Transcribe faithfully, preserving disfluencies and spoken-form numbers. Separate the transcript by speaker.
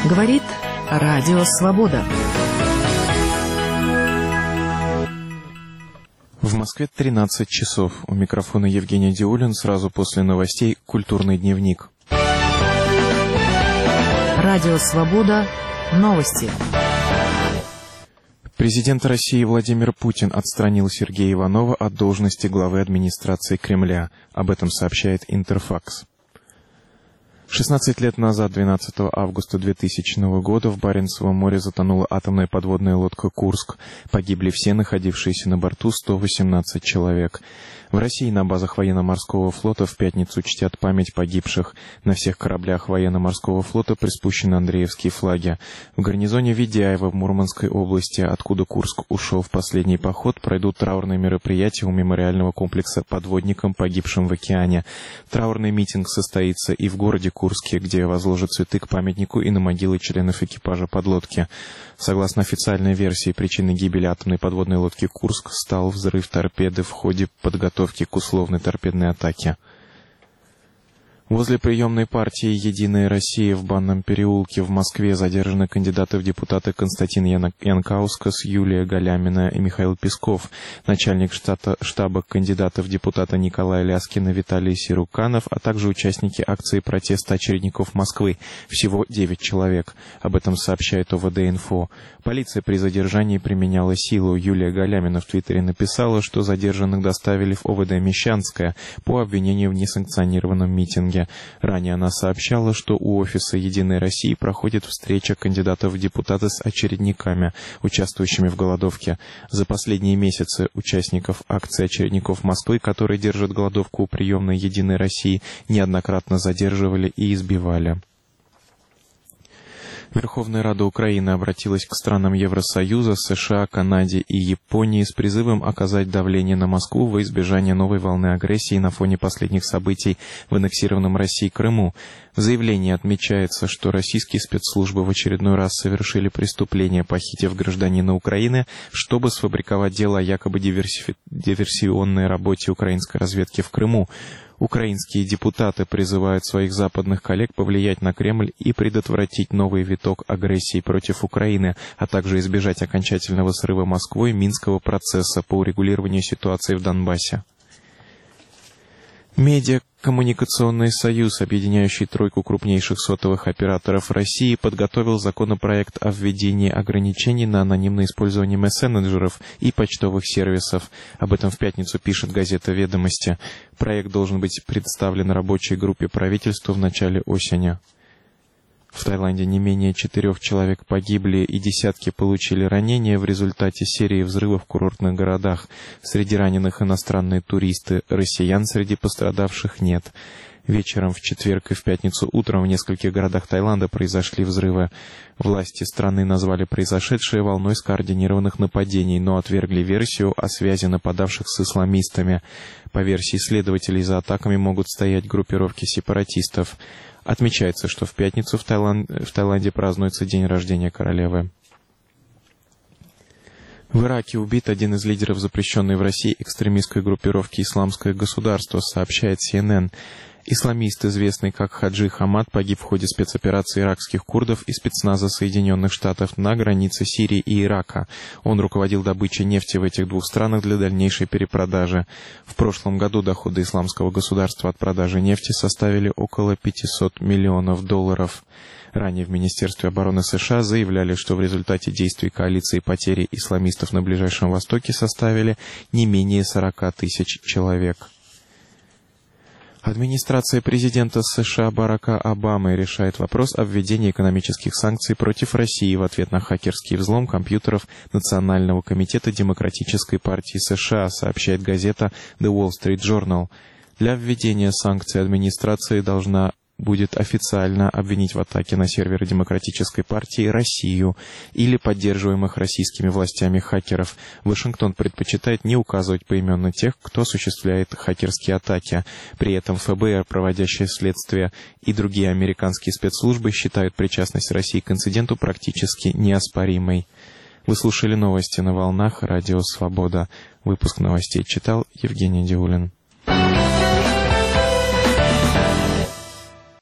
Speaker 1: Говорит Радио Свобода.
Speaker 2: В Москве тринадцать часов. У микрофона Евгений Диулин. Сразу после новостей «Культурный дневник».
Speaker 1: Радио Свобода. Новости.
Speaker 2: Президент России Владимир Путин отстранил Сергея Иванова от должности главы администрации Кремля. Об этом сообщает Интерфакс. шестнадцать лет назад, двенадцатого августа двухтысячного года, в Баренцевом море затонула атомная подводная лодка «Курск». Погибли все находившиеся на борту сто восемнадцать человек. В России на базах военно-морского флота в пятницу чтят память погибших. На всех кораблях военно-морского флота приспущены андреевские флаги. В гарнизоне Ведяева в Мурманской области, откуда Курск ушел в последний поход, пройдут траурные мероприятия у мемориального комплекса подводникам, погибшим в океане. Траурный митинг состоится и в городе Курске, где возложат цветы к памятнику и на могилы членов экипажа подлодки. Согласно официальной версии, причиной гибели атомной подводной лодки «Курск» стал взрыв торпеды в ходе подготовки к условной торпедной атаке. Возле приемной партии «Единая Россия» в Банном переулке в Москве задержаны кандидаты в депутаты Константин Янкаускас, Юлия Галямина и Михаил Песков, начальник штата, штаба кандидатов в депутаты Николай Ляскин и Виталий Сируканов, а также участники акции протеста очередников Москвы. Всего девять человек. Об этом сообщает ОВД-Инфо. Полиция при задержании применяла силу. Юлия Галямина в Твиттере написала, что задержанных доставили в ОВД Мещанское по обвинению в несанкционированном митинге. Ранее она сообщала, что у офиса «Единой России» проходит встреча кандидатов в депутаты с очередниками, участвующими в голодовке. За последние месяцы участников акции очередников Москвы, которые держат голодовку у приемной «Единой России», неоднократно задерживали и избивали. Верховная Рада Украины обратилась к странам Евросоюза, США, Канаде и Японии с призывом оказать давление на Москву во избежание новой волны агрессии на фоне последних событий в аннексированном Россией Крыму. В заявлении отмечается, что российские спецслужбы в очередной раз совершили преступление, похитив гражданина Украины, чтобы сфабриковать дело о якобы диверсифи... диверсионной работе украинской разведки в Крыму. Украинские депутаты призывают своих западных коллег повлиять на Кремль и предотвратить новый виток агрессии против Украины, а также избежать окончательного срыва Москвой Минского процесса по урегулированию ситуации в Донбассе. Медиакоммуникационный союз, объединяющий тройку крупнейших сотовых операторов России, подготовил законопроект о введении ограничений на анонимное использование мессенджеров и почтовых сервисов. Об этом в пятницу пишет газета «Ведомости». Проект должен быть представлен рабочей группе правительства в начале осени. В Таиланде не менее четырех человек погибли и десятки получили ранения в результате серии взрывов в курортных городах. Среди раненых иностранные туристы, россиян среди пострадавших нет. Вечером в четверг и в пятницу утром в нескольких городах Таиланда произошли взрывы. Власти страны назвали произошедшее волной скоординированных нападений, но отвергли версию о связи нападавших с исламистами. По версии следователей, за атаками могут стоять группировки сепаратистов. Отмечается, что в пятницу в, Таиланд... в Таиланде празднуется день рождения королевы. В Ираке убит один из лидеров запрещенной в России экстремистской группировки «Исламское государство», сообщает Си Эн Эн. Исламист, известный как Хаджи Хамад, погиб в ходе спецоперации иракских курдов и спецназа Соединенных Штатов на границе Сирии и Ирака. Он руководил добычей нефти в этих двух странах для дальнейшей перепродажи. В прошлом году доходы Исламского государства от продажи нефти составили около пятьсот миллионов долларов. Ранее в Министерстве обороны США заявляли, что в результате действий коалиции потери исламистов на Ближайшем Востоке составили не менее сорок тысяч человек. Администрация президента США Барака Обамы решает вопрос о введении экономических санкций против России в ответ на хакерский взлом компьютеров Национального комитета Демократической партии США, сообщает газета The Wall Street Journal. Для введения санкций администрация должна будет официально обвинить в атаке на серверы Демократической партии Россию или поддерживаемых российскими властями хакеров. Вашингтон предпочитает не указывать поименно тех, кто осуществляет хакерские атаки. При этом Эф Бэ Эр, проводящее следствие, и другие американские спецслужбы считают причастность России к инциденту практически неоспоримой. Вы слушали новости на волнах Радио Свобода. Выпуск новостей читал Евгений Диулин.